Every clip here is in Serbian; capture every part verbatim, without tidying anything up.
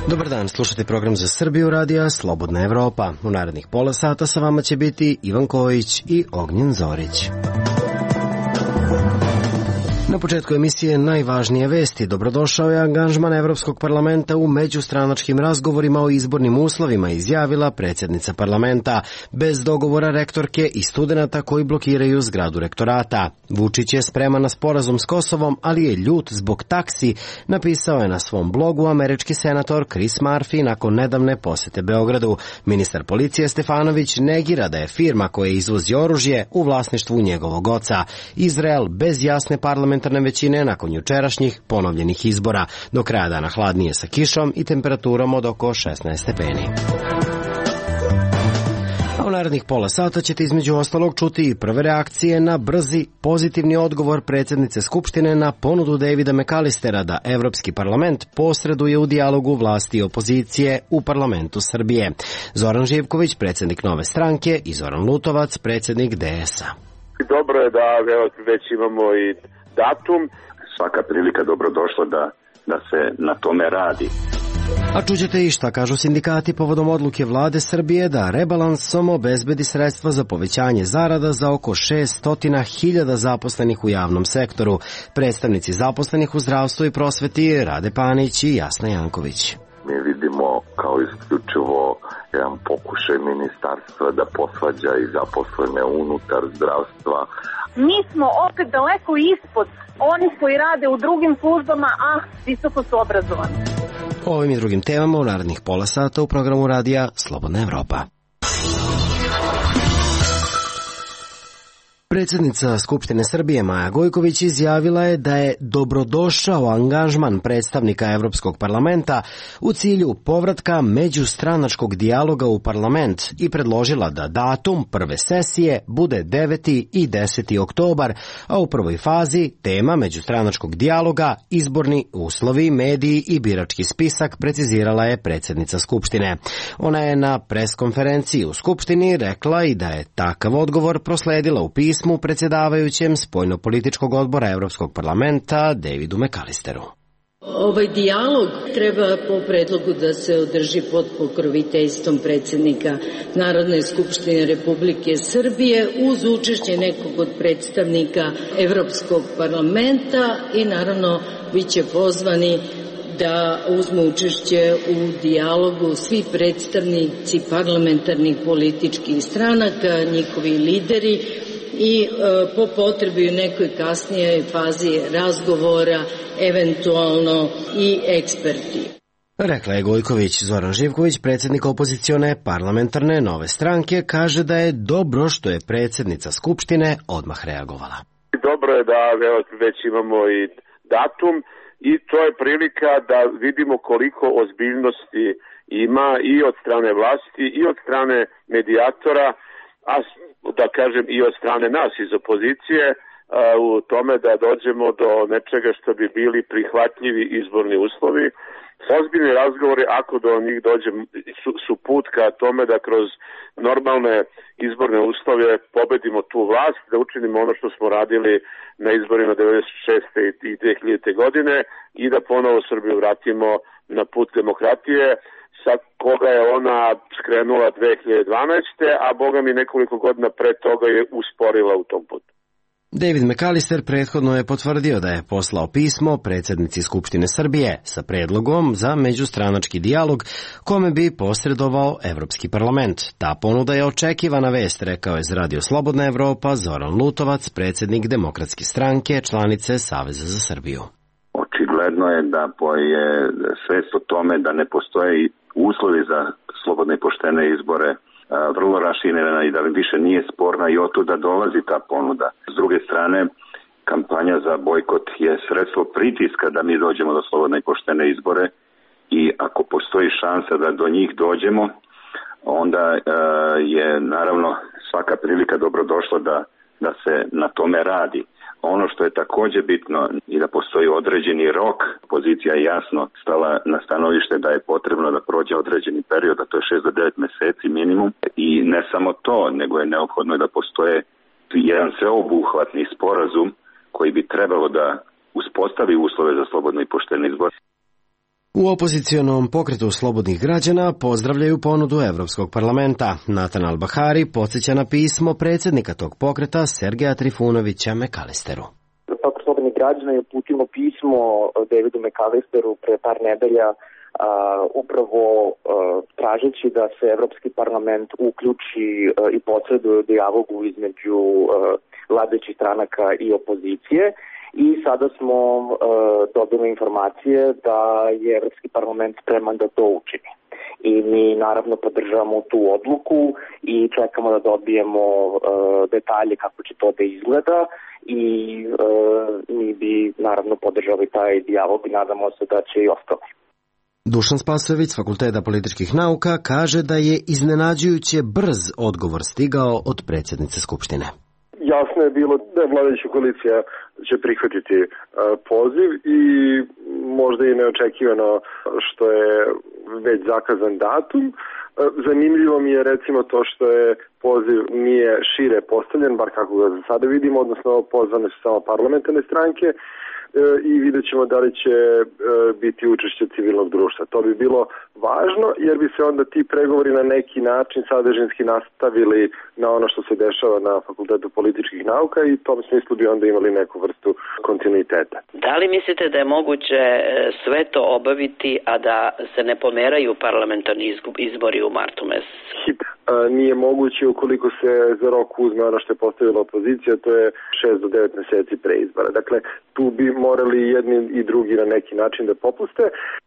Dobar dan, slušate program za Srbiju radija Slobodna Evropa. U narednih pola sata sa vama će biti Ivan Kojić i Ognjen Zorić. Na početku emisije najvažnije vesti. Dobrodošao je angažman Evropskog parlamenta u međustranačkim razgovorima o izbornim uslovima, izjavila predsjednica parlamenta, bez dogovora rektorke i studenata koji blokiraju zgradu rektorata. Vučić je spreman na sporazum s Kosovom, ali je ljut zbog taksi, napisao je na svom blogu američki senator Chris Murphy nakon nedavne posete Beogradu. Ministar policije Stefanović negira da je firma koja izvozi oružje u vlasništvu njegovog oca. Izrael bez jasne parlamentarne većine nakon jučerašnjih ponovljenih izbora. Do kraja dana hladnije sa kišom i temperaturom od oko šesnaest stepeni. A u narednih pola sata ćete između ostalog čuti i prve reakcije na brzi, pozitivni odgovor predsjednice Skupštine na ponudu Davida McAllistera da Evropski parlament posreduje u dijalogu vlasti i opozicije u parlamentu Srbije. Zoran Živković, predsjednik Nove stranke, i Zoran Lutovac, predsjednik D S A. Dobro je da već imamo i datum. Svaka prilika dobrodošla da, da se na tome radi. A čućete i šta kažu sindikati povodom odluke vlade Srbije da rebalansom obezbedi sredstva za povećanje zarada za oko šesto hiljada zaposlenih u javnom sektoru. Predstavnici zaposlenih u zdravstvu i prosveti Rade Panić i Jasna Janković. Mi vidimo kao isključivo jedan pokušaj ministarstva da posvađa i zaposlene unutar zdravstva. Mi smo opet daleko ispod onih koji rade u drugim službama, a visoko su obrazovani. O ovim i drugim temama u narednih pola sata u programu radija Slobodna Evropa. Predsjednica Skupštine Srbije Maja Gojković izjavila je da je dobrodošao angažman predstavnika Evropskog parlamenta u cilju povratka međustranačkog dijaloga u parlament i predložila da datum prve sesije bude deveti i deseti oktobar, a u prvoj fazi tema međustranačkog dijaloga, izborni uslovi, mediji i birački spisak, precizirala je predsjednica Skupštine. Ona je na preskonferenciji u Skupštini rekla i da je takav odgovor prosledila u pismu smo predsjedavajućem spoljnopolitičkog odbora Evropskog parlamenta Davidu McAllisteru. Ovaj dijalog treba po predlogu da se održi pod pokroviteljstvom predsjednika Narodne skupštine Republike Srbije uz učešće nekog od predstavnika Evropskog parlamenta i naravno biće pozvani da uzmu učešće u dijalogu svi predstavnici parlamentarnih političkih stranaka, njihovi lideri, i e, po potrebi u nekoj kasnijoj fazi razgovora, eventualno i eksperti. Rekla je Gojković. Zoran Živković, predsjednik opozicione parlamentarne Nove stranke, kaže da je dobro što je predsjednica Skupštine odmah reagovala. Dobro je da već imamo i datum i to je prilika da vidimo koliko ozbiljnosti ima i od strane vlasti i od strane medijatora, a da kažem i od strane nas iz opozicije u tome da dođemo do nečega što bi bili prihvatljivi izborni uslovi. Ozbiljni razgovori, ako do njih dođe, su, su put ka tome da kroz normalne izborne uslove pobedimo tu vlast, da učinimo ono što smo radili na izborima devedeset šeste i dve hiljadite godine i da ponovo Srbiju vratimo na put demokratije, sa koga je ona skrenula dve hiljade dvanaeste. a boga mi nekoliko godina pre toga je usporila u tom putu. David McAllister prethodno je potvrdio da je poslao pismo predsjednici Skupštine Srbije sa predlogom za međustranački dijalog kome bi posredovao Evropski parlament. Ta ponuda je očekivana vest, rekao je za Radio Slobodna Evropa Zoran Lutovac, predsjednik Demokratske stranke, članice Saveza za Srbiju. Očigledno je da je svest o tome da ne postoje uslovi za slobodne i poštene izbore vrlo raširena i da više nije sporna i otuda dolazi ta ponuda. S druge strane, kampanja za bojkot je sredstvo pritiska da mi dođemo do slobodne i poštene izbore i ako postoji šansa da do njih dođemo, onda je naravno svaka prilika dobrodošla da, da se na tome radi. Ono što je također bitno i da postoji određeni rok, pozicija je jasno stala na stanovište da je potrebno da prođe određeni period, a to je šest do devet meseci minimum. I ne samo to, nego je neophodno da postoje jedan sveobuhvatni sporazum koji bi trebalo da uspostavi uslove za slobodno i poštene izbore. U opozicionom pokretu slobodnih građana pozdravljaju ponudu Evropskog parlamenta. Natan Al-Bahari podsjeća na pismo predsjednika tog pokreta Sergeja Trifunovića McAllisteru. Pokret slobodnih građana je uputilo pismo Davidu McAllisteru pre par nedelja a, upravo a, tražeći da se Evropski parlament uključi a, i posreduje u dijalogu između a, vladajućih stranaka i opozicije. I sada smo e, dobili informacije da je Evropski parlament spreman da to učini. I mi naravno podržavamo tu odluku i čekamo da dobijemo e, detalje kako će to da izgleda i e, mi bi naravno podržali taj dijalog i nadamo se da će i ostali. Dušan Spasojević s Fakulteta političkih nauka kaže da je iznenađujuće brz odgovor stigao od predsjednice Skupštine. Jasno je bilo da vladajuća koalicija će prihvatiti uh, poziv i možda i neočekivano što je već zakazan datum. Uh, zanimljivo mi je recimo to što je poziv nije šire postavljen, bar kako ga za sada vidimo, odnosno pozvane su samo parlamentarne stranke i vidjet ćemo da li će biti učešće civilnog društva. To bi bilo važno jer bi se onda ti pregovori na neki način sadržinski nastavili na ono što se dešava na Fakultetu političkih nauka i u tom smislu bi onda imali neku vrstu kontinuiteta. Da li mislite da je moguće sve to obaviti, a da se ne pomeraju parlamentarni izbori u martu mesecu? Nije moguće ukoliko se za rok uzme ono što je postavila opozicija, to je šest do devet meseci pre izbora. Dakle, tu bi morali jedni i drugi na neki način da popuste.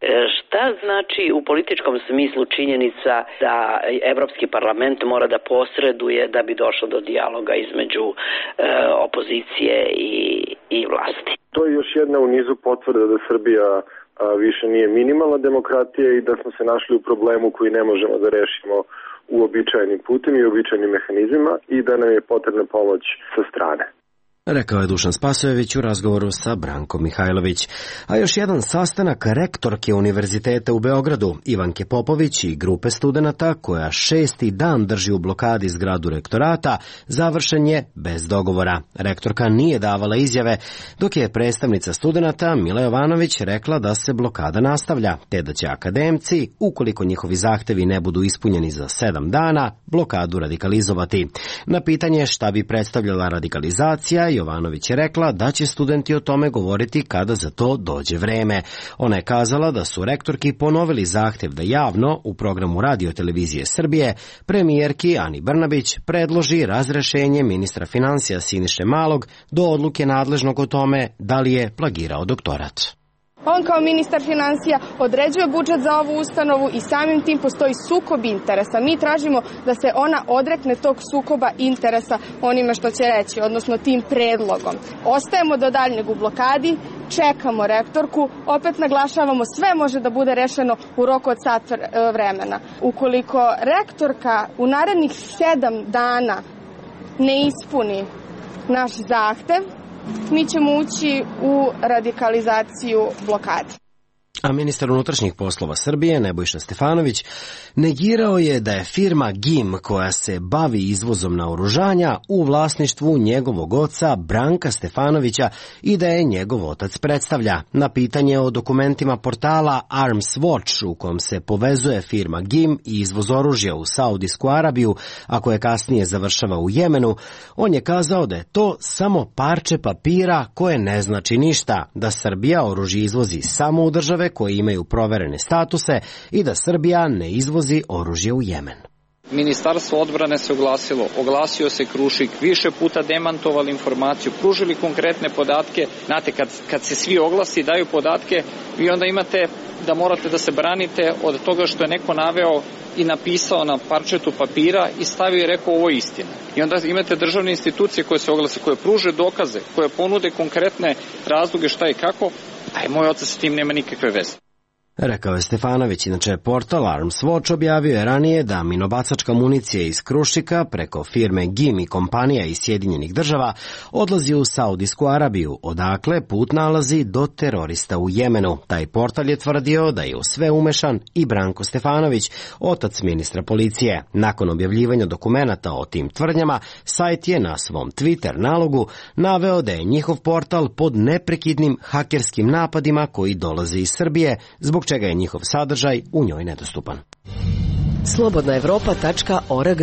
Šta znači u političkom smislu činjenica da Evropski parlament mora da posreduje da bi došlo do dijaloga između e, opozicije i, i vlasti? To je još jedna u nizu potvrda da Srbija a, više nije minimalna demokratija i da smo se našli u problemu koji ne možemo da rešimo uobičajenim putem i uobičajenim mehanizmima i da nam je potrebna pomoć sa strane. Rekao je Dušan Spasojević u razgovoru sa Brankom Mihajlović. A još jedan sastanak rektorke Univerziteta u Beogradu, Ivanke Popović i grupe studenata, koja šesti dan drži u blokadi zgradu rektorata, završen je bez dogovora. Rektorka nije davala izjave, dok je predstavnica studenata Mila Jovanović rekla da se blokada nastavlja, te da će akademci, ukoliko njihovi zahtevi ne budu ispunjeni za sedam dana, blokadu radikalizovati. Na pitanje šta bi predstavljala radikalizacija, Jovanović je rekla da će studenti o tome govoriti kada za to dođe vreme. Ona je kazala da su rektorki ponovili zahtev da javno u programu Radio-televizije Srbije premijerki Ani Brnabić predloži razrešenje ministra finansija Siniše Malog do odluke nadležnog o tome da li je plagirao doktorat. On kao ministar finansija određuje budžet za ovu ustanovu i samim tim postoji sukob interesa. Mi tražimo da se ona odrekne tog sukoba interesa onime što će reći, odnosno tim predlogom. Ostajemo do daljnjeg u blokadi, čekamo rektorku, opet naglašavamo sve može da bude rešeno u roku od sat vremena. Ukoliko rektorka u narednih sedam dana ne ispuni naš zahtev, mi ćemo ući u radikalizaciju blokade. A ministar unutrašnjih poslova Srbije, Nebojša Stefanović, negirao je da je firma G I M, koja se bavi izvozom naoružanja, u vlasništvu njegovog oca Branka Stefanovića i da je njegov otac predstavlja. Na pitanje o dokumentima portala Arms Watch, u kom se povezuje firma G I M i izvoz oružja u Saudijsku Arabiju, a koje kasnije završava u Jemenu, on je kazao da je to samo parče papira koje ne znači ništa, da Srbija oružje izvozi samo u države koje imaju proverene statuse i da Srbija ne izvozi oružje u Jemen. Ministarstvo odbrane se oglasilo, oglasio se Krušik, više puta demantovali informaciju, pružili konkretne podatke. Znate, kad, kad se svi oglasi i daju podatke, vi onda imate da morate da se branite od toga što je neko naveo i napisao na parčetu papira i stavio i rekao ovo je istina. I onda imate državne institucije koje se oglase, koje pruže dokaze, koje ponude konkretne razloge šta i kako, a moj otac s tim nema nikakve veze. Rekao je Stefanović. Inače, portal Arms Watch objavio je ranije da minobacačka municija iz Krušika preko firme G I M i kompanija iz Sjedinjenih država odlazi u Saudijsku Arabiju, odakle put nalazi do terorista u Jemenu. Taj portal je tvrdio da je u sve umešan i Branko Stefanović, otac ministra policije. Nakon objavljivanja dokumenata o tim tvrdnjama, sajt je na svom Twitter nalogu naveo da je njihov portal pod neprekidnim hakerskim napadima koji dolaze iz Srbije, zbog zbog čega je njihov sadržaj u njoj nedostupan. slobodna evropa tačka org.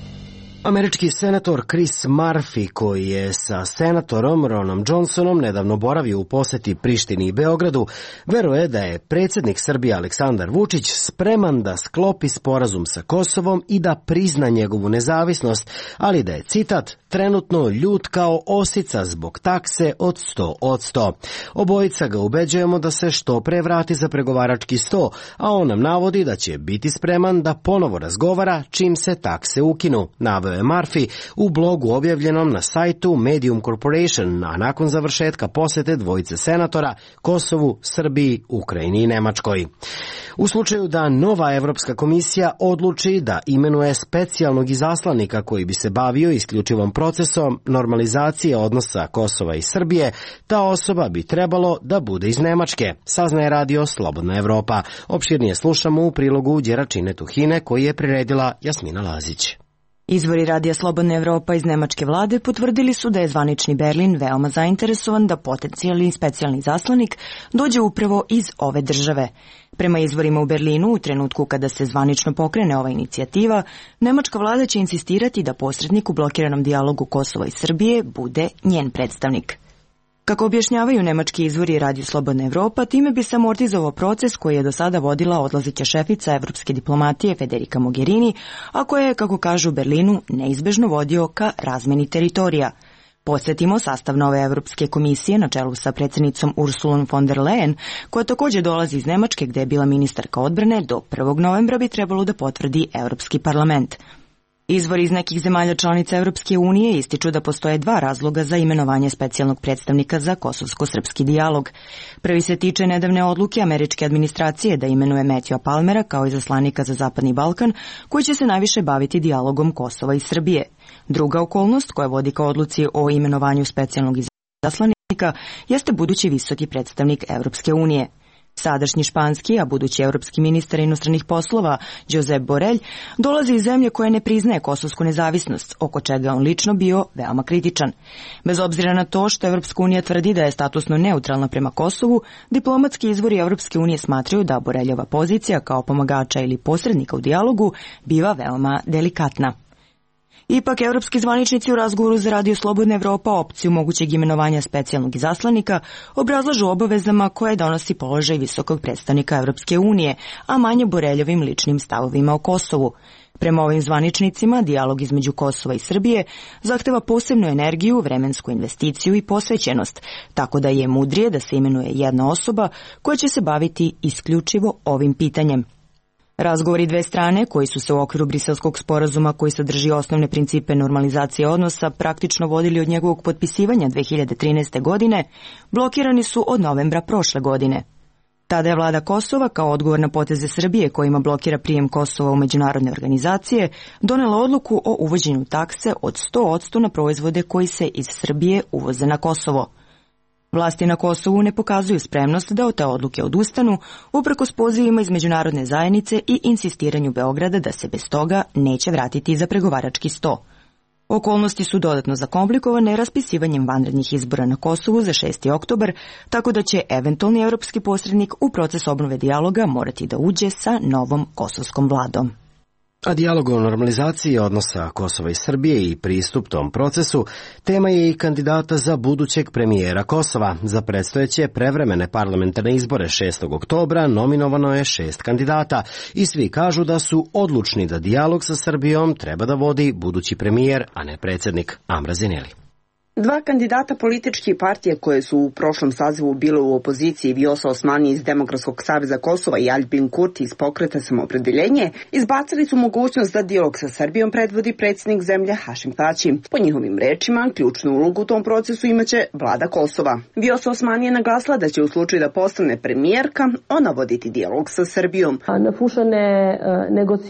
Američki senator Chris Murphy, koji je sa senatorom Ronom Johnsonom nedavno boravio u poseti Prištini i Beogradu, veruje da je predsjednik Srbije Aleksandar Vučić spreman da sklopi sporazum sa Kosovom i da prizna njegovu nezavisnost, ali da je, citat, trenutno ljut kao osica zbog takse od sto posto. Obojica ga ubeđujemo da se što pre vrati za pregovarački sto, a on nam navodi da će biti spreman da ponovo razgovara čim se takse ukinu, naveo je Murphy u blogu objavljenom na sajtu Medium Corporation, a nakon završetka posete dvojice senatora Kosovu, Srbiji, Ukrajini i Nemačkoj. U slučaju da nova Evropska komisija odluči da imenuje specijalnog izaslanika koji bi se bavio isključivom procesom normalizacije odnosa Kosova i Srbije, ta osoba bi trebalo da bude iz Nemačke, saznaje radio Slobodna Evropa. Opširnije slušamo u prilogu Đeračine Tuhine koji je priredila Jasmina Lazić. Izvori radija Slobodna Evropa iz nemačke vlade potvrdili su da je zvanični Berlin veoma zainteresovan da potencijalni specijalni zaslanik dođe upravo iz ove države. Prema izvorima u Berlinu, u trenutku kada se zvanično pokrene ova inicijativa, nemačka vlada će insistirati da posrednik u blokiranom dijalogu Kosova i Srbije bude njen predstavnik. Kako objašnjavaju nemački izvori Radio Slobodna Evropa, time bi se amortizovao proces koji je do sada vodila odlazeća šefica evropske diplomatije Federica Mogherini, a koja je, kako kažu u Berlinu, neizbežno vodio ka razmeni teritorija. Podsjetimo, sastav nove Evropske komisije na čelu sa predsjednicom Ursulom von der Leyen, koja također dolazi iz Nemačke gde je bila ministarka odbrane, do prvog novembra bi trebalo da potvrdi Evropski parlament. Izvori iz nekih zemalja članica Evropske unije ističu da postoje dva razloga za imenovanje specijalnog predstavnika za kosovsko-srpski dijalog. Prvi se tiče nedavne odluke američke administracije da imenuje Matthewa Palmera kao izaslanika za Zapadni Balkan, koji će se najviše baviti dijalogom Kosova i Srbije. Druga okolnost koja vodi ka odluci o imenovanju specijalnog izaslanika jeste budući visoki predstavnik Evropske unije. Sadašnji španski, a budući evropski ministar inostranih poslova, Josep Borrell, dolazi iz zemlje koja ne priznaje kosovsku nezavisnost, oko čega je on lično bio veoma kritičan. Bez obzira na to što Evropska unija tvrdi da je statusno neutralna prema Kosovu, diplomatski izvori Evropske unije smatraju da Borreljova pozicija kao pomagača ili posrednika u dijalogu biva veoma delikatna. Ipak, evropski zvaničnici u razgovoru za Radio Slobodna Evropa opciju mogućeg imenovanja specijalnog izaslanika obrazlažu obavezama koje donosi položaj visokog predstavnika Evropske unije, a manje Borreljovim ličnim stavovima o Kosovu. Prema ovim zvaničnicima, dijalog između Kosova i Srbije zahteva posebnu energiju, vremensku investiciju i posvećenost, tako da je mudrije da se imenuje jedna osoba koja će se baviti isključivo ovim pitanjem. Razgovori dve strane, koji su se u okviru Briselskog sporazuma koji sadrži osnovne principe normalizacije odnosa praktično vodili od njegovog potpisivanja dve hiljade trinaeste. godine, blokirani su od novembra prošle godine. Tada je vlada Kosova, kao odgovor na poteze Srbije kojima blokira prijem Kosova u međunarodne organizacije, donela odluku o uvođenju takse od sto posto na proizvode koji se iz Srbije uvoze na Kosovo. Vlasti na Kosovu ne pokazuju spremnost da od te odluke odustanu, uprkos pozivima iz međunarodne zajednice i insistiranju Beograda da se bez toga neće vratiti za pregovarački sto. Okolnosti su dodatno zakomplikovane raspisivanjem vanrednih izbora na Kosovu za šesti oktobar, tako da će eventualni evropski posrednik u proces obnove dijaloga morati da uđe sa novom kosovskom vladom. A dijalog o normalizaciji odnosa Kosova i Srbije i pristup tom procesu tema je i kandidata za budućeg premijera Kosova. Za predstojeće prevremene parlamentarne izbore šestog oktobra nominovano je šest kandidata i svi kažu da su odlučni da dijalog sa Srbijom treba da vodi budući premijer, a ne predsjednik Amra Zineli. Dva kandidata političke partije koje su u prošlom sazivu bile u opoziciji, Vjosa Osmani iz Demokratskog saveza Kosova i Aljbin Kurti iz Pokreta Samoopredeljenje, izbacili su mogućnost da dijalog sa Srbijom predvodi predsjednik zemlje Hašim Tači. Po njihovim rečima, ključnu ulogu u tom procesu imaće vlada Kosova. Vjosa Osmani je naglasila da će u slučaju da postane premijerka, ona voditi dijalog sa Srbijom.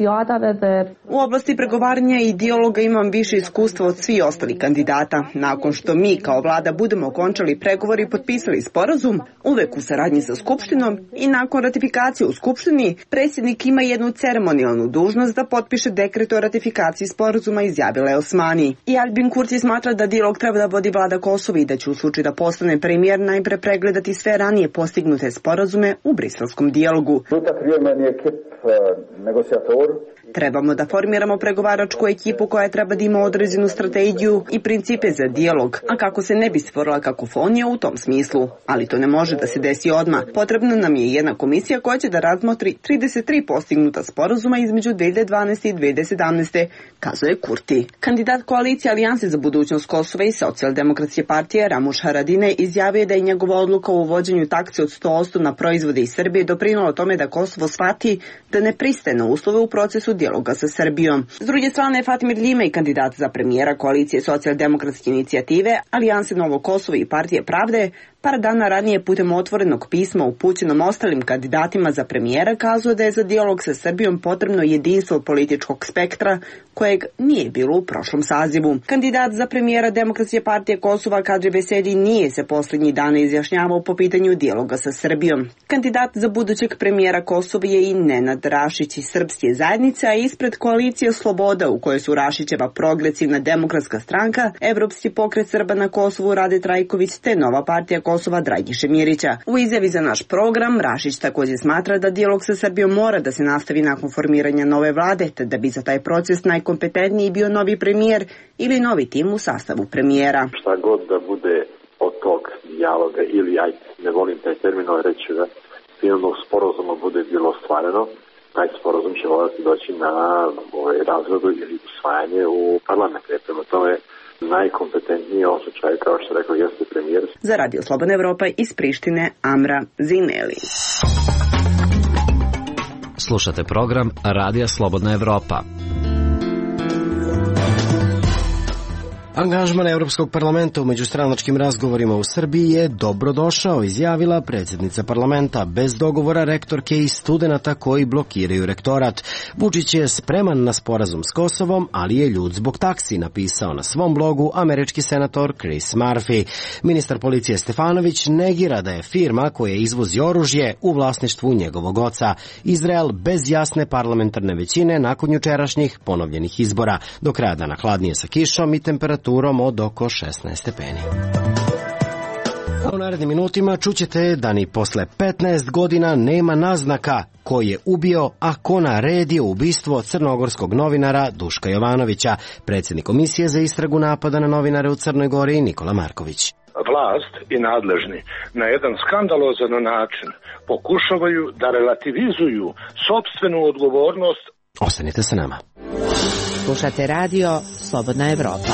U oblasti pregovaranja i dijaloga imam više iskustva od svih ostalih kandidata. Nakon što mi kao vlada budemo okončali pregovori i potpisali sporazum, uvek u saradnji sa Skupštinom i nakon ratifikacije u Skupštini, predsjednik ima jednu ceremonijalnu dužnost da potpiše dekret o ratifikaciji sporazuma, izjavila je Osmani. I Aljbin Kurti smatra da dijalog treba da vodi vlada Kosova i da će u slučaju da postane premijer najpre pregledati sve ranije postignute sporazume u briselskom dijalogu. Trebamo da formiramo pregovaračku ekipu koja treba da ima određenu strategiju i principe za dijalog, a kako se ne bi stvorila kakofonija u tom smislu. Ali to ne može da se desi odmah. Potrebna nam je jedna komisija koja će da razmotri trideset tri postignuta sporazuma između dve hiljade dvanaeste i dve hiljade sedamnaeste, kazuje Kurti. Kandidat koalicije Alijanse za budućnost Kosova i Socijaldemokratske partije Ramuš Haradinaj izjavio da je njegova odluka o uvođenju takse od sto posto na proizvode iz Srbije doprinula tome da Kosovo shvati da ne pristaje na uslove u procesu dijaloga sa Srbijom. S druge strane, Fatimir Limej, kandidat za premijera koalicije Socijaldemokratske inicijative, Alijanse Novo Kosovo i Partije pravde, par dana ranije putem otvorenog pisma upućenom ostalim kandidatima za premijera kazuje da je za dijalog sa Srbijom potrebno jedinstvo političkog spektra kojeg nije bilo u prošlom sazivu. Kandidat za premijera Demokratske partije Kosova Kadri Veseli nije se posljednjih dana izjašnjavao po pitanju dijaloga sa Srbijom. Kandidat za budućeg premijera Kosova je i Nenad Rašić iz Srpske zajednice, a ispred koalicije Sloboda u kojoj su Rašićeva progresivna demokratska stranka, Evropski pokret Srba na Kosovu Rade Trajković te Nova partija Kosova Dragiše Mirića. U izjavi za naš program Rašić također smatra da dijalog sa Srbijom mora da se nastavi nakon formiranja nove vlade, te da bi za taj proces najkompetentniji bio novi premijer ili novi tim u sastavu premijera. Šta god da bude od tog dijaloga ili, aj, ne volim taj termin, ali reći da finalnog sporazuma bude bilo ostvareno, taj sporazum će morati doći na ovaj, razradu ili usvajanje u parlamentu. Prema tome, najkompetentniji osjećaj, kao što rekao, jeste premijer. Za Radio Slobodna Evropa iz Prištine, Amra Zineli. Slušate program Radija Slobodna Evropa. Angažman Evropskog parlamenta u međustranačkim razgovorima u Srbiji je dobrodošao, izjavila predsjednica parlamenta. Bez dogovora rektorke i studenata koji blokiraju rektorat. Vučić je spreman na sporazum s Kosovom, ali je ljud zbog taksi, napisao na svom blogu američki senator Chris Murphy. Ministar policije Stefanović negira da je firma koja izvozi oružje u vlasništvu njegovog oca. Izrael bez jasne parlamentarne većine nakon jučerašnjih ponovljenih izbora. Do kraja dana hladnije sa kišom i temperaturom od oko šesnaest stepeni. U narednim minutima čućete da ni posle petnaest godina nema naznaka ko je ubio, a ko naredio ubistvo crnogorskog novinara Duška Jovanovića. Predsjednik komisije za istragu napada na novinare u Crnoj Gori Nikola Marković. Vlast i nadležni na jedan skandalozan način pokušavaju da relativizuju sopstvenu odgovornost. Ostanite sa nama. Slušate radio Slobodna Evropa.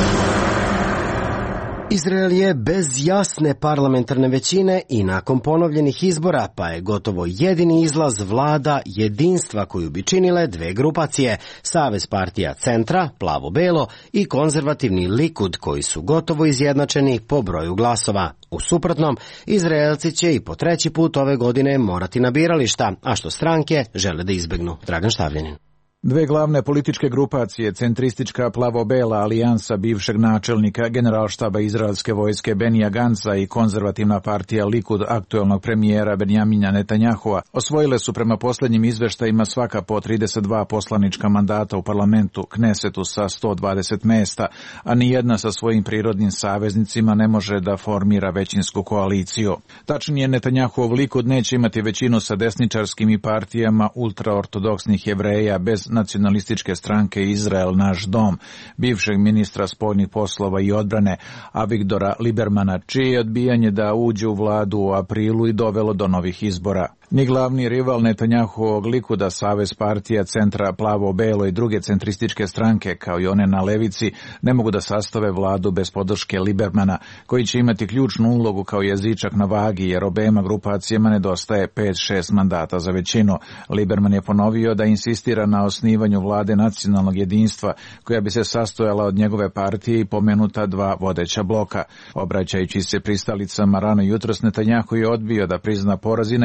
Izrael je bez jasne parlamentarne većine i nakon ponovljenih izbora, pa je gotovo jedini izlaz vlada jedinstva koju bi činile dve grupacije, Savez partija Centra, plavo-belo, i konzervativni Likud, koji su gotovo izjednačeni po broju glasova. U suprotnom, Izraelci će i po treći put ove godine morati na birališta, a što stranke žele da izbegnu. Dragan Štavljanin. Dve glavne političke grupacije, centristička plavo-bela alijansa bivšeg načelnika generalštaba izraelske vojske Benija Ganca i konzervativna partija Likud aktuelnog premijera Benjamina Netanjahua, osvojile su prema posljednjim izveštajima svaka po trideset dva poslanička mandata u parlamentu Knesetu sa sto dvadeset mesta, a nijedna sa svojim prirodnim saveznicima ne može da formira većinsku koaliciju. Tačnije, Netanjahuov Likud neće imati većinu sa desničarskim i partijama ultraortodoksnih Jevreja bez nacionalističke stranke Izrael naš dom, bivšeg ministra spoljnih poslova i odbrane Avigdora Libermana, čije je odbijanje da uđe u vladu u aprilu i dovelo do novih izbora. Ni glavni rival Netanjahuovog Likuda, Savez partija Centra, plavo-belo i druge centrističke stranke, kao i one na levici, ne mogu da sastave vladu bez podrške Libermana, koji će imati ključnu ulogu kao jezičak na vagi, jer obema grupacijama nedostaje pet šest mandata za većinu. Liberman je ponovio da insistira na osnivanju vlade nacionalnog jedinstva, koja bi se sastojala od njegove partije i pomenuta dva vodeća bloka. Obraćajući se pristalicama rano jutros, Netanjahu je odbio da prizna poraz i najavio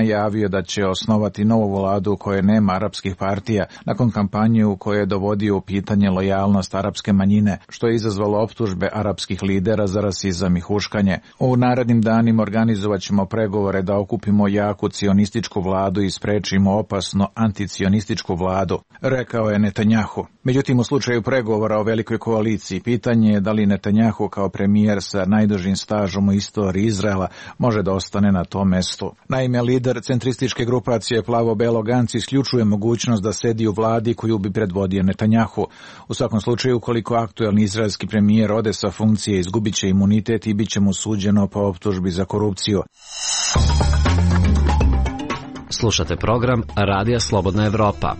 da će osnovati novu vladu u kojoj nema arapskih partija nakon kampanje u kojoj je dovodio u pitanje lojalnost arapske manjine, što je izazvalo optužbe arapskih lidera za rasizam i huškanje. U narednim danima organizovat ćemo pregovore da okupimo jaku cionističku vladu i sprečimo opasno anticionističku vladu, rekao je Netanjahu. Međutim, u slučaju pregovora o velikoj koaliciji, pitanje je da li Netanjahu kao premijer sa najdužim stažom u istoriji Izraela može da ostane na tom mestu. Naime, lider centrističke grupacije Plavo-Belo Gantz isključuje mogućnost da sedi u vladi koju bi predvodio Netanjahu. U svakom slučaju, ukoliko aktuelni izraelski premijer ode sa funkcije, izgubit će imunitet i bit će mu suđeno po optužbi za korupciju. Slušate program Radija Slobodna Evropa.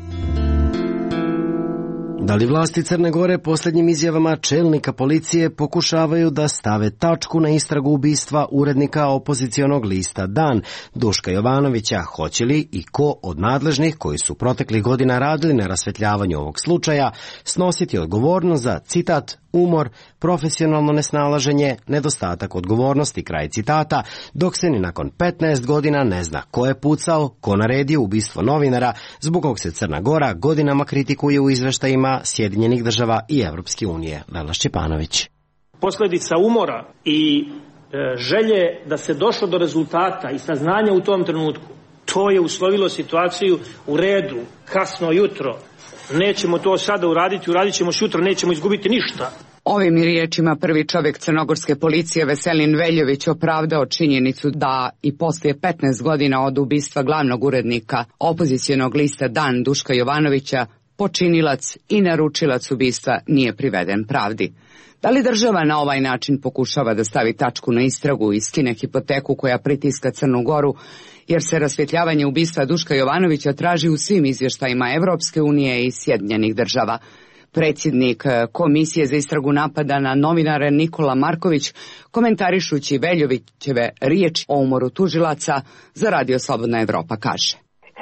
Da li vlasti Crne Gore posljednjim izjavama čelnika policije pokušavaju da stave tačku na istragu ubistva urednika opozicionog lista Dan, Duška Jovanovića? Hoće li i ko od nadležnih koji su proteklih godina radili na rasvetljavanju ovog slučaja snositi odgovornost za, citat, umor, profesionalno nesnalaženje, nedostatak odgovornosti, kraj citata, dok se ni nakon petnaest godina ne zna ko je pucao, ko naredio ubistvo novinara, zbog kog se Crna Gora godinama kritikuje u izveštajima Sjedinjenih država i Evropske unije. Lela Šćepanović. Posljedica umora i e, želje da se došlo do rezultata i saznanja u tom trenutku, to je uslovilo situaciju u redu, kasno jutro. Nećemo to sada uraditi, uradit ćemo sutra, nećemo izgubiti ništa. Ovim riječima prvi čovjek crnogorske policije Veselin Veljović opravdao činjenicu da i poslije petnaest godina od ubistva glavnog urednika opozicionog lista Dan Duška Jovanovića počinilac i naručilac ubistva nije priveden pravdi. Da li država na ovaj način pokušava da stavi tačku na istragu i skine hipoteku koja pritiska Crnu Goru, jer se rasvjetljavanje ubistva Duška Jovanovića traži u svim izvještajima Evropske unije i Sjedinjenih država? Predsjednik Komisije za istragu napada na novinare Nikola Marković, komentarišući Veljovićeve riječi o umoru tužilaca za Radio Slobodna Evropa, kaže: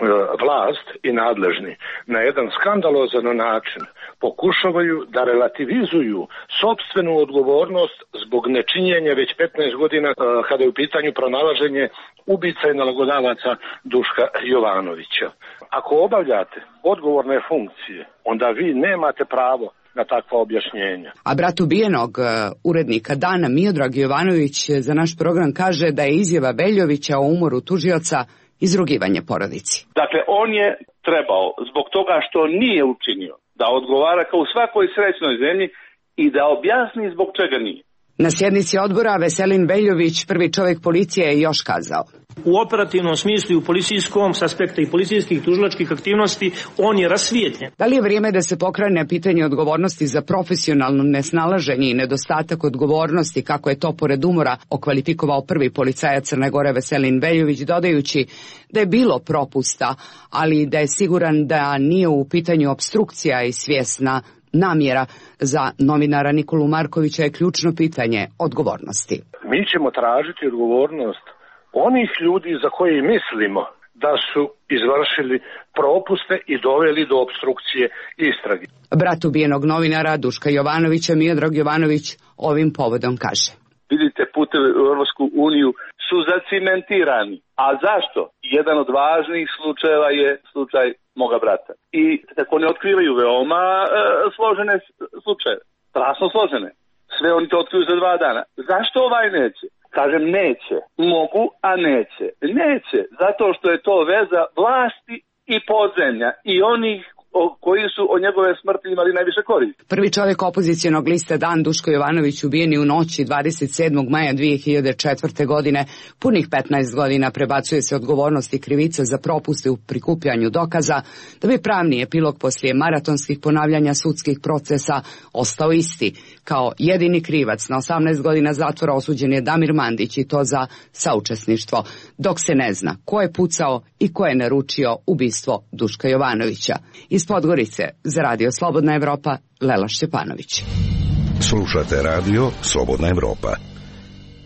Vlast i nadležni na jedan skandalozan način pokušavaju da relativizuju sopstvenu odgovornost zbog nečinjenja već petnaest godina kada je u pitanju pronalaženje ubica i nalogodavaca Duška Jovanovića. Ako obavljate odgovorne funkcije, onda vi nemate pravo na takva objašnjenja. A brat ubijenog urednika Dana, Miodrag Jovanović, za naš program kaže da je izjava Veljovića o umoru tužioca izrugivanje porodici. Dakle, on je trebao, zbog toga što nije učinio, da odgovara kao u svakoj srećnoj zemlji i da objasni zbog čega nije. Na sjednici odbora Veselin Veljović, prvi čovjek policije, je još kazao: U operativnom smislu i u policijskom s aspekta i policijskih tužilačkih aktivnosti on je rasvijetljen. Da li je vrijeme da se pokrene pitanje odgovornosti za profesionalno nesnalaženje i nedostatak odgovornosti, kako je to pored umora okvalifikovao prvi policajac Crne Gore Veselin Veljović, dodajući da je bilo propusta, ali da je siguran da nije u pitanju opstrukcija i svjesna namjera? Za novinara Nikolu Markovića je ključno pitanje odgovornosti. Mi ćemo tražiti odgovornost onih ljudi za koje mislimo da su izvršili propuste i doveli do opstrukcije istrage. Brat ubijenog novinara Duška Jovanovića, Miodrag Jovanović, ovim povodom kaže: Vidite, putevi u Europsku uniju su zacimentirani. A zašto? Jedan od važnih slučajeva je slučaj moga brata. I tako ne otkrivaju veoma e, složene slučaje. Strašno složene. Sve oni to otkriju za dva dana. Zašto ovaj neće? Kažem neće. Mogu, a neće. Neće. Zato što je to veza vlasti i podzemlja. I onih koji su od njegove smrti imali najviše koristi. Prvi čovjek opozicionog lista Dan Duško Jovanović ubijen je u noći dvadeset sedmog maja dvije hiljade četvrte. godine. Punih petnaest godina prebacuje se odgovornost i krivica za propuste u prikupljanju dokaza, da bi pravni epilog poslije maratonskih ponavljanja sudskih procesa ostao isti. Kao jedini krivac na osamnaest godina zatvora osuđen je Damir Mandić, i to za saučesništvo, dok se ne zna ko je pucao i ko je naručio ubistvo Duška Jovanovića. Iz Podgorice za Radio Slobodna Evropa, Lela Šćepanović. Slušate Radio Slobodna Evropa.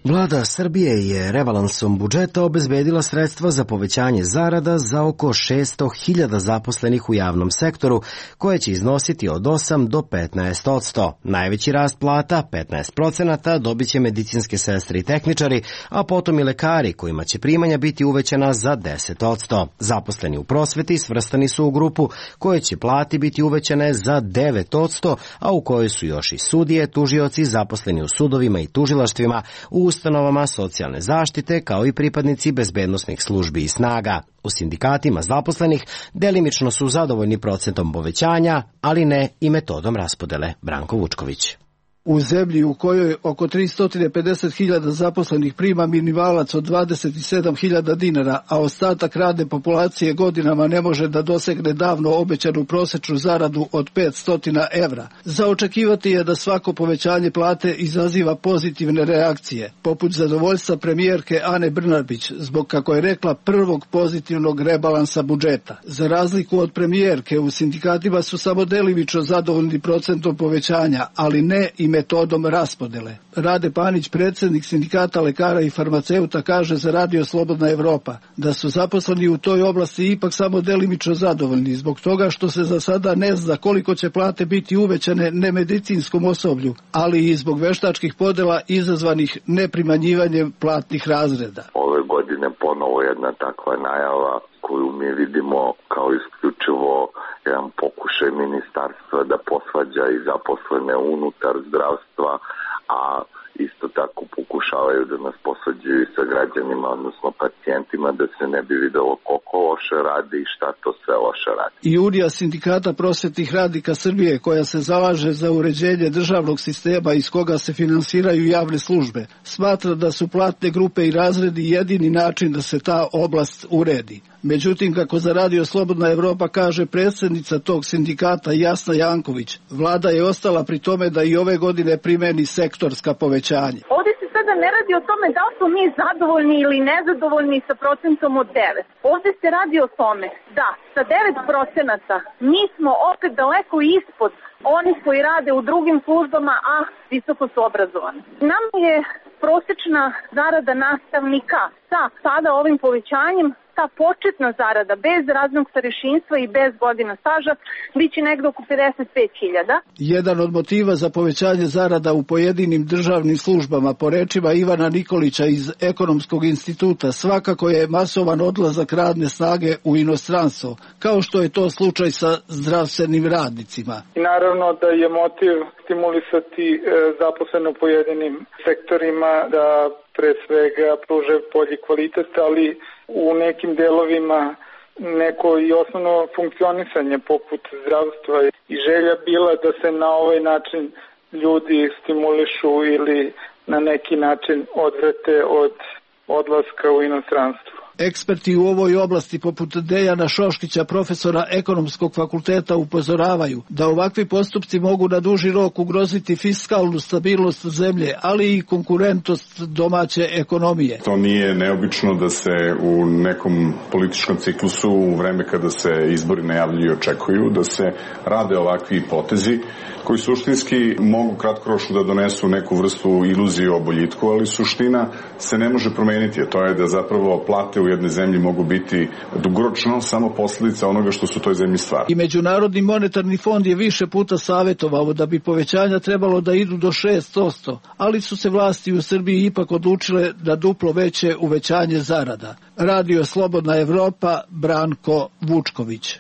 Vlada Srbije je rebalansom budžeta obezbedila sredstva za povećanje zarada za oko šesto hiljada zaposlenih u javnom sektoru, koje će iznositi od osam do petnaest posto. Najveći rast plata, petnaest procenata, dobit će medicinske sestre i tehničari, a potom i lekari, kojima će primanja biti uvećana za deset posto. Zaposleni u prosveti svrstani su u grupu koje će plati biti uvećane za devet posto, a u kojoj su još i sudije, tužioci, zaposleni u sudovima i tužilaštvima, u ustanovama socijalne zaštite, kao i pripadnici bezbednosnih službi i snaga. U sindikatima zaposlenih delimično su zadovoljni procentom povećanja, ali ne i metodom raspodele. Branko Vučković. U zemlji u kojoj oko tristo pedeset hiljada zaposlenih prima minimalac od dvadeset sedam hiljada dinara, a ostatak radne populacije godinama ne može da dosegne davno obećanu prosečnu zaradu od petsto evra. Za očekivati je da svako povećanje plate izaziva pozitivne reakcije, poput zadovoljstva premijerke Ane Brnabić, zbog, kako je rekla, prvog pozitivnog rebalansa budžeta. Za razliku od premijerke, u sindikatima su samo delimično zadovoljni procentom povećanja, ali ne i metodom raspodele. Rade Panić, predsjednik sindikata lekara i farmaceuta, kaže za Radio Slobodna Evropa da su zaposleni u toj oblasti ipak samo delimično zadovoljni, zbog toga što se za sada ne zna koliko će plate biti uvećane nemedicinskom osoblju, ali i zbog veštačkih podela izazvanih neprimanjivanjem platnih razreda. Ove godine ponovo jedna takva najava koju mi vidimo kao isključivo jedan pokušaj ministarstva da posvađa i zaposlene unutar zdravstva, a isto tako pokušavaju da nas posvađaju i sa građanima, odnosno pacijentima, da se ne bi videlo koliko loše radi i šta to sve loše radi. I Unija sindikata prosvetnih radnika Srbije, koja se zalaže za uređenje državnog sistema iz koga se finansiraju javne službe, smatra da su platne grupe i razredi jedini način da se ta oblast uredi. Međutim, kako za Radio Slobodna Evropa kaže predsjednica tog sindikata Jasna Janković, vlada je ostala pri tome da i ove godine primeni sektorska povećanja. Ovdje se sada ne radi o tome da li smo mi zadovoljni ili nezadovoljni sa procentom od devet. Ovdje se radi o tome da sa devet procenata mi smo opet daleko ispod onih koji rade u drugim službama, a visoko su obrazovani. Nam je prosečna zarada nastavnika sa sada ovim povećanjem, ta početna zarada bez raznog starešinstva i bez godina staža biće negde oko pedeset pet hiljada. Jedan od motiva za povećanje zarada u pojedinim državnim službama, po rečima Ivana Nikolića iz Ekonomskog instituta, svakako je masovan odlazak radne snage u inostranstvo, kao što je to slučaj sa zdravstvenim radnicima. I naravno da je motiv stimulisati e, zaposlene u pojedinim sektorima da pre svega pruže bolji kvalitet, ali u nekim delovima neko i osnovno funkcionisanje poput zdravstva i želja bila da se na ovaj način ljudi stimulišu ili na neki način odvrate od odlaska u inostranstvo. Eksperti u ovoj oblasti poput Dejana Šoškića, profesora Ekonomskog fakulteta, upozoravaju da ovakvi postupci mogu na duži rok ugroziti fiskalnu stabilnost zemlje, ali i konkurentnost domaće ekonomije. To nije neobično da se u nekom političkom ciklusu, u vreme kada se izbori najavljuju i očekuju, da se rade ovakvi potezi koji suštinski mogu kratkoročno da donesu neku vrstu iluzije o boljitku, ali suština se ne može promeniti, a to je da zapravo plate u jednoj zemlji mogu biti dugoročno samo posljedica onoga što su toj zemlji stvari. I Međunarodni monetarni fond je više puta savjetovao da bi povećanja trebalo da idu do šest posto, ali su se vlasti u Srbiji ipak odlučile da duplo veće uvećanje zarada. Radio Slobodna Evropa, Branko Vučković.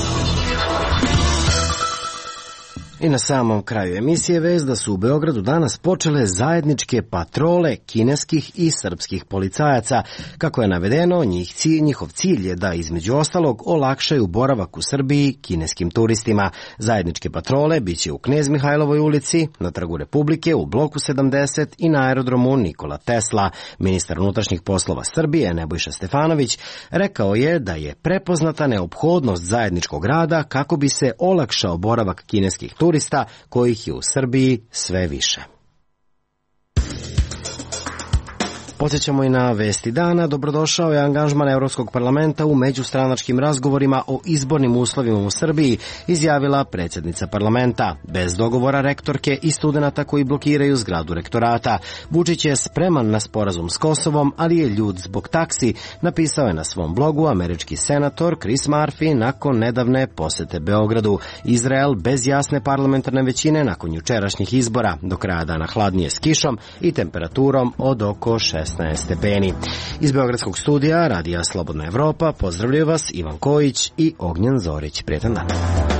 I na samom kraju emisije vest da su u Beogradu danas počele zajedničke patrole kineskih i srpskih policajaca. Kako je navedeno, njih cilj, njihov cilj je da između ostalog olakšaju boravak u Srbiji kineskim turistima. Zajedničke patrole biće u Knez Mihajlovoj ulici, na Trgu Republike, u bloku sedamdeset i na aerodromu Nikola Tesla. Ministar unutrašnjih poslova Srbije Nebojša Stefanović rekao je da je prepoznata neophodnost zajedničkog rada kako bi se olakšao boravak kineskih turista turista kojih je u Srbiji sve više. Podsjećamo i na vesti dana. Dobrodošao je angažman Evropskog parlamenta u međustranačkim razgovorima o izbornim uslovima u Srbiji, izjavila predsjednica parlamenta. Bez dogovora rektorke i studenata koji blokiraju zgradu rektorata. Vučić je spreman na sporazum s Kosovom, ali je ljud zbog taksi, napisao je na svom blogu američki senator Chris Murphy nakon nedavne posete Beogradu. Izrael bez jasne parlamentarne većine nakon jučerašnjih izbora. Do kraja dana hladnije s kišom i temperaturom od oko šesnaest stepeni. Iz Beogradskog studija Radija Slobodna Evropa pozdravljaju vas Ivan Kojić i Ognjen Zorić. Prijetan dan.